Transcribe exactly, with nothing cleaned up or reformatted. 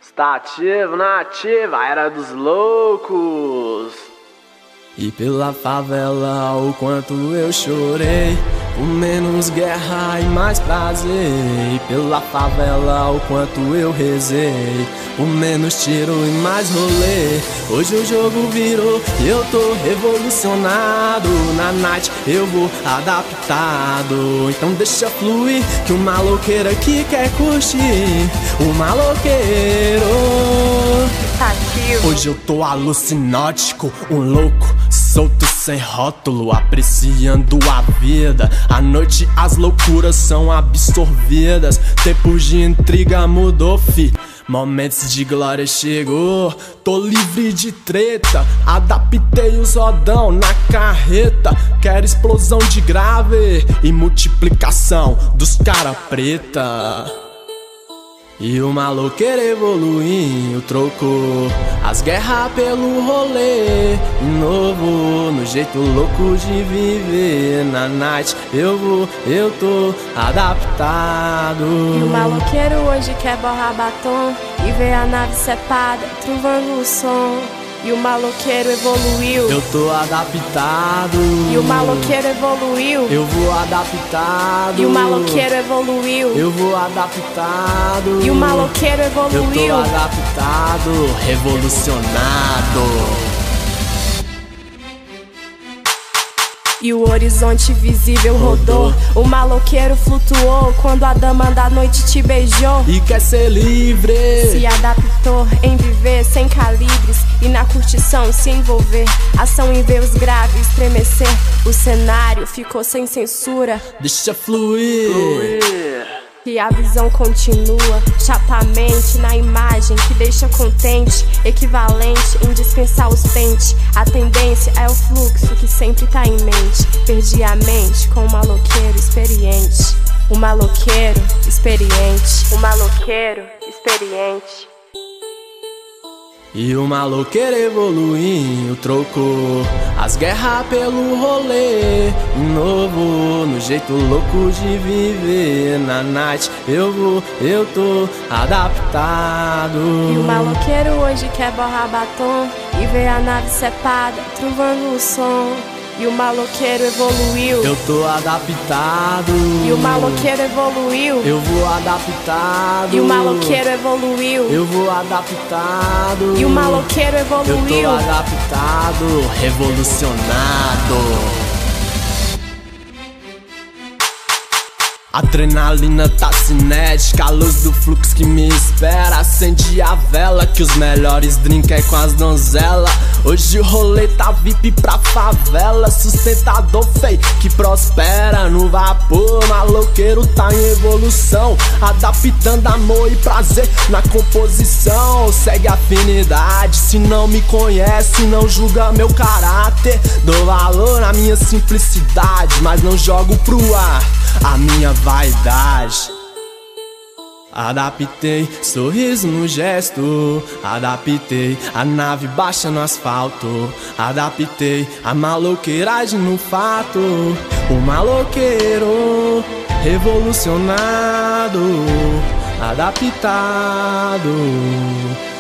Está ativo na ativa, era dos loucos. E pela favela o quanto eu chorei, por menos guerra e mais prazer. E pela favela o quanto eu rezei, por menos tiro e mais rolê. Hoje o jogo virou e eu tô revolucionado. Na night eu vou adaptado. Então deixa fluir que o maloqueiro aqui quer curtir. O maloqueiro hoje eu tô alucinótico, um louco solto sem rótulo, apreciando a vida. À noite as loucuras são absorvidas. Tempos de intriga mudou, fi. Momentos de glória chegou. Tô livre de treta, adaptei os rodão na carreta. Quero explosão de grave e multiplicação dos cara preta. E o maloqueiro evoluindo, trocou as guerras pelo rolê novo, no jeito louco de viver. Na night eu vou, eu tô adaptado. E o maloqueiro hoje quer borrar batom e ver a nave cepada, truvando o som. E o maloqueiro evoluiu, eu tô adaptado. E o maloqueiro evoluiu, eu vou adaptado. E o maloqueiro evoluiu, eu vou adaptado. E o maloqueiro evoluiu, eu tô adaptado, revolucionado. E o horizonte visível rodou, o maloqueiro flutuou quando a dama da noite te beijou. E quer ser livre, se adaptou em viver sem calibres e na curtição se envolver. Ação em ver os graves estremecer, o cenário ficou sem censura. Deixa fluir, fluir. E a visão continua, chapamente na imagem que deixa contente, equivalente em dispensar os pentes. A tendência é o fluxo que sempre tá em mente. Perdi a mente com o maloqueiro experiente. O maloqueiro experiente. O maloqueiro experiente. E o maloqueiro evoluindo, trocou as guerras pelo rolê novo, no jeito louco de viver. Na night eu vou, eu tô adaptado. E o maloqueiro hoje quer borrar batom e ver a nave cepada, truvando o som. E o maloqueiro evoluiu, eu tô adaptado. E o maloqueiro evoluiu, eu vou adaptado. E o maloqueiro evoluiu, eu vou adaptado. E o maloqueiro evoluiu, eu tô adaptado, revolucionado. Adrenalina tá cinética, a luz do fluxo que me espera. Acende a vela que os melhores drink é com as donzelas. Hoje o rolê tá V I P pra favela, sustentador feio que prospera no vapor. Maloqueiro tá em evolução, adaptando amor e prazer na composição. Segue a afinidade, se não me conhece não julga meu caráter. Dou valor na minha simplicidade, mas não jogo pro ar a minha vaidade. Adaptei sorriso no gesto, adaptei a nave baixa no asfalto, adaptei a maloqueiragem no fato. O maloqueiro revolucionado, adaptado.